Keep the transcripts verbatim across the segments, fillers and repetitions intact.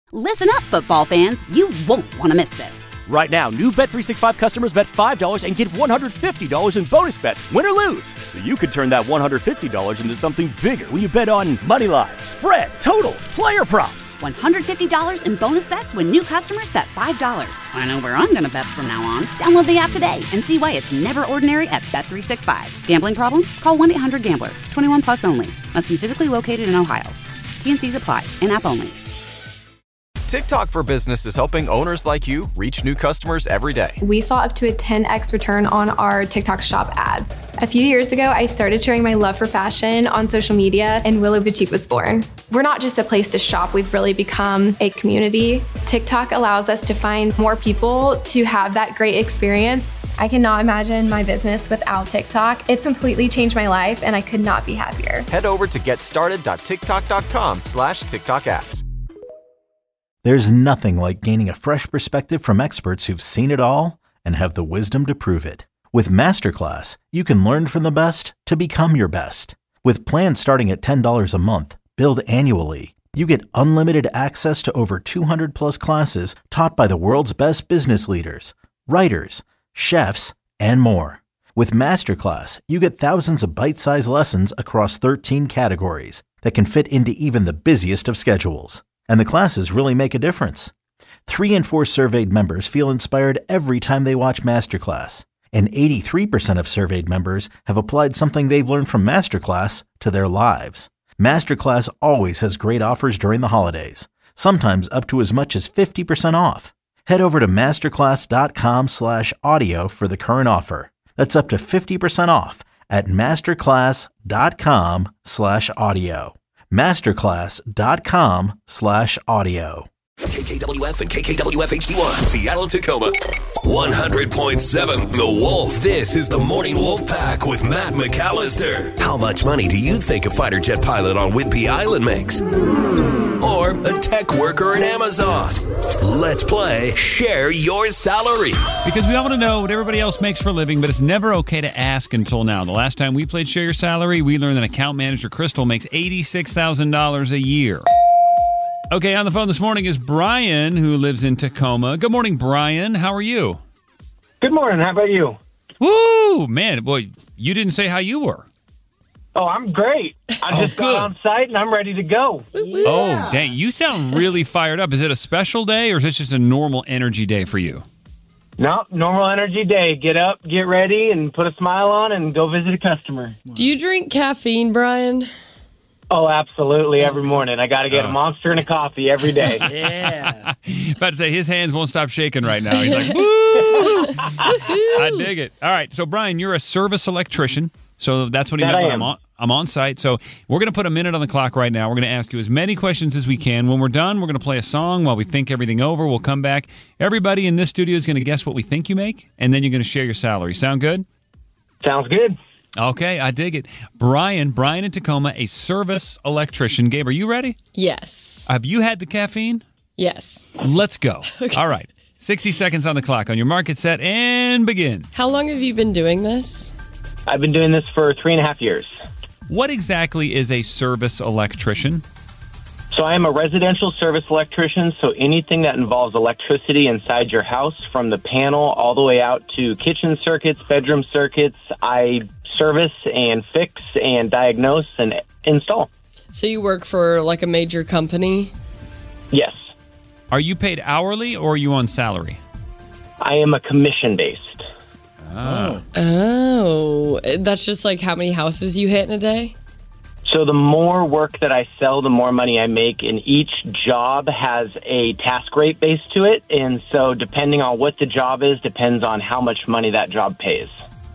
Listen up, football fans. You won't want to miss this. Right now, new Bet three sixty-five customers bet five dollars and get one hundred fifty dollars in bonus bets, win or lose. So you could turn that one hundred fifty dollars into something bigger when you bet on money line, spread, totals, player props. one hundred fifty dollars in bonus bets when new customers bet five dollars. I know where I'm going to bet from now on. Download the app today and see why it's never ordinary at Bet three sixty-five. Gambling problem? Call one eight hundred gambler. twenty-one plus only. Must be physically located in Ohio. T and Cs apply. In-app only. TikTok for Business is helping owners like you reach new customers every day. We saw up to a ten x return on our TikTok shop ads. A few years ago, I started sharing my love for fashion on social media, and Willow Boutique was born. We're not just a place to shop, we've really become a community. TikTok allows us to find more people to have that great experience. I cannot imagine my business without TikTok. It's completely changed my life, and I could not be happier. Head over to getstarted.tiktok.com slash TikTok ads. There's nothing like gaining a fresh perspective from experts who've seen it all and have the wisdom to prove it. With Masterclass, you can learn from the best to become your best. With plans starting at ten dollars a month, billed annually, you get unlimited access to over two hundred plus classes taught by the world's best business leaders, writers, chefs, and more. With Masterclass, you get thousands of bite-sized lessons across thirteen categories that can fit into even the busiest of schedules. And the classes really make a difference. Three in four surveyed members feel inspired every time they watch Masterclass. And eighty-three percent of surveyed members have applied something they've learned from Masterclass to their lives. Masterclass always has great offers during the holidays, sometimes up to as much as fifty percent off. Head over to masterclass.com slash audio for the current offer. That's up to fifty percent off at masterclass.com slash audio. Masterclass.com slash audio. K K W F and K K W F H D one, Seattle, Tacoma. one hundred point seven The Wolf. This is the Morning Wolf Pack with Matt McAllister. How much money do you think a fighter jet pilot on Whidbey Island makes? Or a tech worker at Amazon? Let's play Share Your Salary. Because we all want to know what everybody else makes for a living, but it's never okay to ask until now. The last time we played Share Your Salary, we learned that account manager Crystal makes eighty-six thousand dollars a year. Okay, on the phone this morning is Brian, who lives in Tacoma. Good morning, Brian. How are you? Good morning. How about you? Woo! Man, boy, you didn't say how you were. Oh, I'm great. I Oh, just got good. on site and I'm ready to go. Oh, dang. You sound really fired up. Is it a special day or is this just a normal energy day for you? No, normal energy day. Get up, get ready, and put a smile on and go visit a customer. Do you drink caffeine, Brian? Oh, absolutely. Every morning. I got to get a Monster and a coffee every day. Yeah. About to say, his hands won't stop shaking right now. He's like, woo! I dig it. All right. So, Brian, you're a service electrician. So that's what he That meant I when am. I'm on. I'm on site. So we're going to put a minute on the clock right now. We're going to ask you as many questions as we can. When we're done, we're going to play a song while we think everything over. We'll come back. Everybody in this studio is going to guess what we think you make, and then you're going to share your salary. Sound good? Sounds good. Okay, I dig it. Brian, Brian in Tacoma, a service electrician. Gabe, are you ready? Yes. Have you had the caffeine? Yes. Let's go. All right. sixty seconds on the clock. On your mark, get set, and begin. How long have you been doing this? I've been doing this for three and a half years. What exactly is a service electrician? So I am a residential service electrician, so anything that involves electricity inside your house, from the panel all the way out to kitchen circuits, bedroom circuits, I service and fix and diagnose and install. So you work for like a major company? Yes. Are you paid hourly or are you on salary? I am a commission-based. Oh. Oh, that's just like how many houses you hit in a day? So the more work that I sell, the more money I make, and each job has a task rate base to it. And so depending on what the job is, depends on how much money that job pays.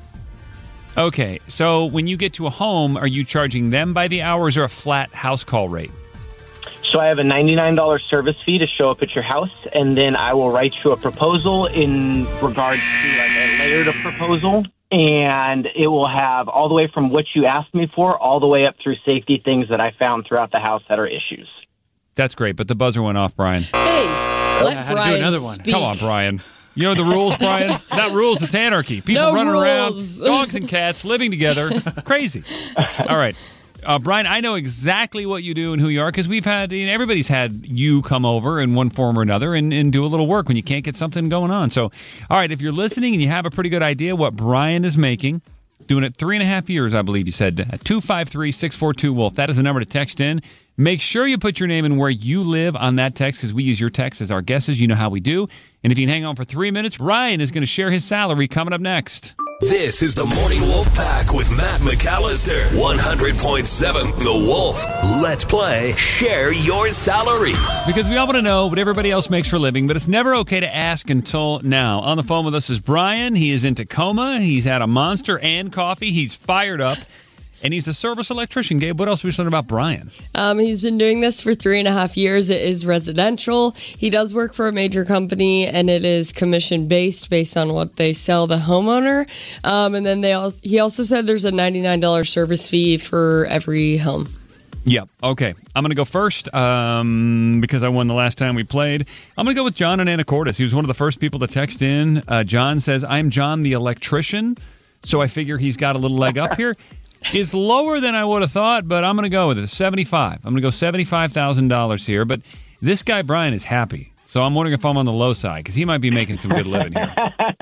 Okay, so when you get to a home, are you charging them by the hour or is there a flat house call rate? So I have a ninety-nine dollars service fee to show up at your house, and then I will write you a proposal in regards to like a layered proposal, and it will have all the way from what you asked me for all the way up through safety things that I found throughout the house that are issues. That's great, but the buzzer went off, Brian. Hey, let I had to do Brian another one. speak. Come on, Brian. You know the rules, Brian? Not rules, it's anarchy. People No running rules. around, dogs and cats living together. Crazy. All right. Uh, Brian, I know exactly what you do and who you are because we've had, you know, everybody's had you come over in one form or another and, and do a little work when you can't get something going on. So, all right, if you're listening and you have a pretty good idea what Brian is making, doing it three and a half years, I believe you said, two five three, six four two, WOLF. That is the number to text in. Make sure you put your name and where you live on that text because we use your text as our guesses. You know how we do. And if you can hang on for three minutes, Ryan is going to share his salary coming up next. This is the Morning Wolf Pack with Matt McAllister. one hundred point seven The Wolf. Let's play Share Your Salary. Because we all want to know what everybody else makes for a living, but it's never okay to ask until now. On the phone with us is Brian. He is in Tacoma. He's had a Monster and coffee. He's fired up. And he's a service electrician. Gabe, what else have we learned about Brian? Um, he's been doing this for three and a half years. It is residential. He does work for a major company, and it is commission-based based on what they sell the homeowner. Um, and then they also, he also said there's a ninety-nine dollars service fee for every home. Yep. Okay. I'm going to go first um, because I won the last time we played. I'm going to go with John in Anacortes. He was one of the first people to text in. Uh, John says, I'm John the electrician, so I figure he's got a little leg up here. Is lower than I would have thought, but I'm going to go with it. seventy-five. I'm going to go seventy-five thousand dollars here. But this guy, Brian, is happy. So I'm wondering if I'm on the low side because he might be making some good living here.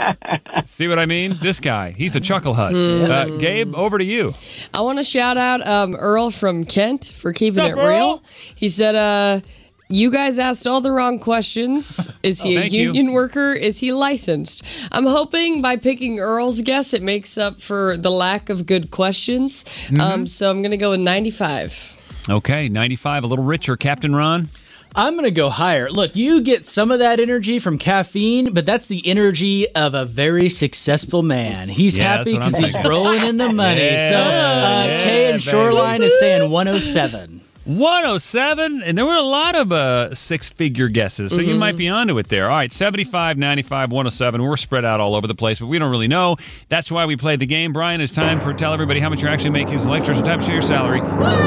See what I mean? This guy, he's a chucklehead. Mm. Uh, Gabe, over to you. I want to shout out um, Earl from Kent for keeping What's it up, real. Earl? He said, uh, you guys asked all the wrong questions. Is he Oh, a thank you. union worker? Is he licensed? I'm hoping by picking Earl's guess, it makes up for the lack of good questions. Mm-hmm. Um, so I'm going to go with ninety-five. Okay, ninety-five, a little richer. Captain Ron? I'm going to go higher. Look, you get some of that energy from caffeine, but that's the energy of a very successful man. He's Yeah, happy that's what I'm because he's thinking. rolling in the money. Yeah, so uh, yeah, Kay and Shoreline baby. is saying one oh seven. one oh seven, and there were a lot of uh, six-figure guesses, so Mm-hmm. you might be onto it there. All right, seventy-five, ninety-five, one oh seven. We're spread out all over the place, but we don't really know. That's why we played the game. Brian, it's time for tell everybody how much you're actually making as an electrician. Time to share your salary.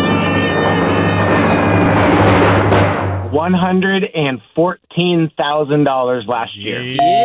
one hundred fourteen thousand dollars last year.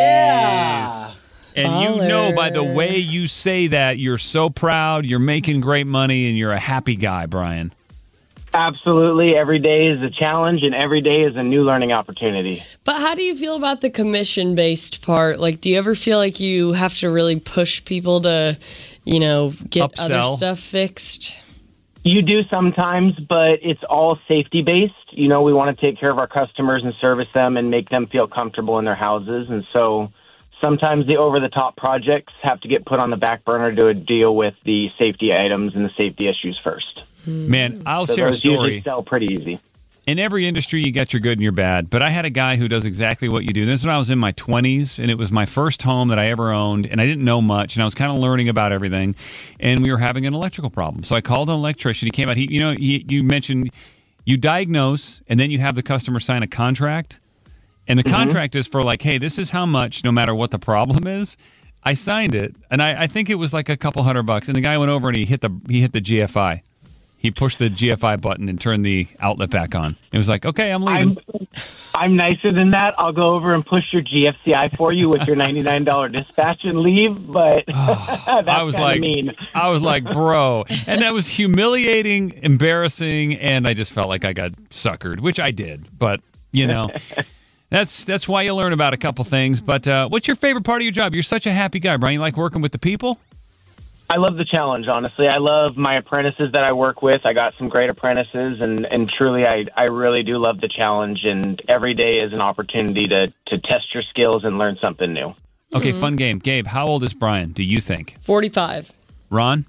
Yeah. And you know by the way you say that, you're so proud, you're making great money, and you're a happy guy, Brian. Absolutely. Every day is a challenge, and every day is a new learning opportunity. But how do you feel about the commission-based part? Like, do you ever feel like you have to really push people to, you know, get Upsell. other stuff fixed? You do sometimes, but it's all safety-based. You know, we want to take care of our customers and service them and make them feel comfortable in their houses. And so sometimes the over-the-top projects have to get put on the back burner to deal with the safety items and the safety issues first. Man, I'll So share a those usually story. sell pretty easy. In every industry, you got your good and your bad. But I had a guy who does exactly what you do. This is when I was in my twenties, and it was my first home that I ever owned, and I didn't know much, and I was kind of learning about everything. And we were having an electrical problem. So I called an electrician. He came out. He, you know, he, you mentioned you diagnose, and then you have the customer sign a contract. And the Mm-hmm. contract is for like, hey, this is how much, no matter what the problem is. I signed it, and I, I think it was like a couple hundred bucks. And the guy went over and he hit the he hit the G F I. He pushed the G F I button and turned the outlet back on. It was like, okay, I'm leaving. I'm, I'm nicer than that. I'll go over and push your G F C I for you with your ninety-nine dollars dispatch and leave, but that's I was kinda like, mean. I was like, bro, and that was humiliating, embarrassing, and I just felt like I got suckered, which I did. But you know, that's that's why you learn about a couple things. But uh, what's your favorite part of your job? You're such a happy guy, Brian. You like working with the people? I love the challenge, honestly. I love my apprentices that I work with. I got some great apprentices, and, and truly, I, I really do love the challenge, and every day is an opportunity to, to test your skills and learn something new. Okay, fun game. Gabe, how old is Brian, do you think? forty-five. Ron?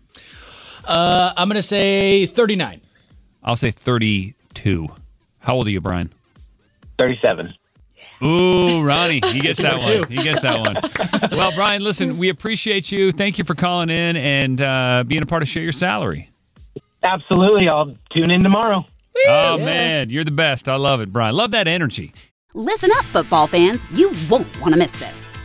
Uh, I'm going to say thirty-nine. I'll say thirty-two. How old are you, Brian? thirty-seven. Ooh, Ronnie, he gets that one. He gets that one. Well, Brian, listen, we appreciate you. Thank you for calling in and uh, being a part of Share Your Salary. Absolutely. I'll tune in tomorrow. Oh, man, you're the best. I love it, Brian. Love that energy. Listen up, football fans. You won't want to miss this.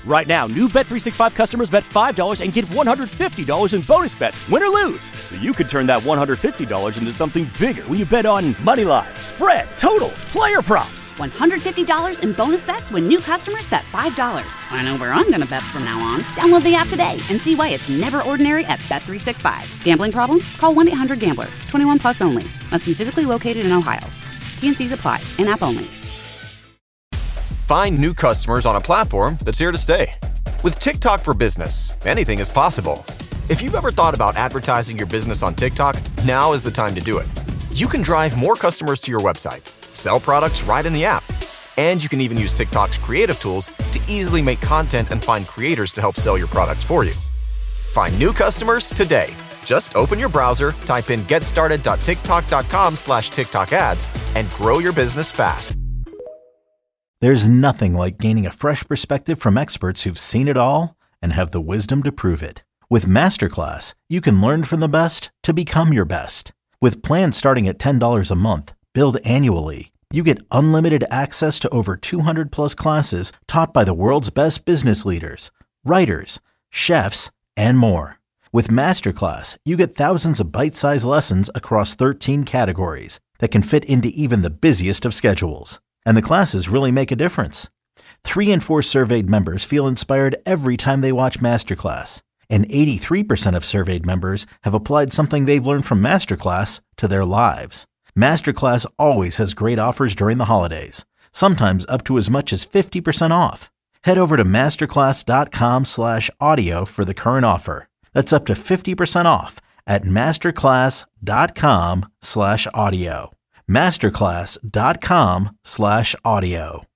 Right now, new Bet three sixty-five customers bet five dollars and get one hundred fifty dollars in bonus bets, win or lose. So you could turn that one hundred fifty dollars into something bigger when you bet on money line, spread, totals, player props. one hundred fifty dollars in bonus bets when new customers bet five dollars. I know where I'm going to bet from now on. Download the app today and see why it's never ordinary at Bet three sixty-five. Gambling problem? Call one eight hundred gambler. twenty-one plus only. Must be physically located in Ohio. T N Cs apply. In-app only. Find new customers on a platform that's here to stay. With TikTok for Business, anything is possible. If you've ever thought about advertising your business on TikTok, now is the time to do it. You can drive more customers to your website, sell products right in the app, and you can even use TikTok's creative tools to easily make content and find creators to help sell your products for you. Find new customers today. Just open your browser, type in getstarted.tiktok.com slash TikTok ads, and grow your business fast. There's nothing like gaining a fresh perspective from experts who've seen it all and have the wisdom to prove it. With Masterclass, you can learn from the best to become your best. With plans starting at ten dollars a month, billed annually, you get unlimited access to over two hundred plus classes taught by the world's best business leaders, writers, chefs, and more. With Masterclass, you get thousands of bite-sized lessons across thirteen categories that can fit into even the busiest of schedules. And the classes really make a difference. Three in four surveyed members feel inspired every time they watch Masterclass. And eighty-three percent of surveyed members have applied something they've learned from Masterclass to their lives. Masterclass always has great offers during the holidays, sometimes up to as much as fifty percent off. Head over to masterclass.com slash audio for the current offer. That's up to fifty percent off at masterclass.com slash audio. masterclass.com slash audio.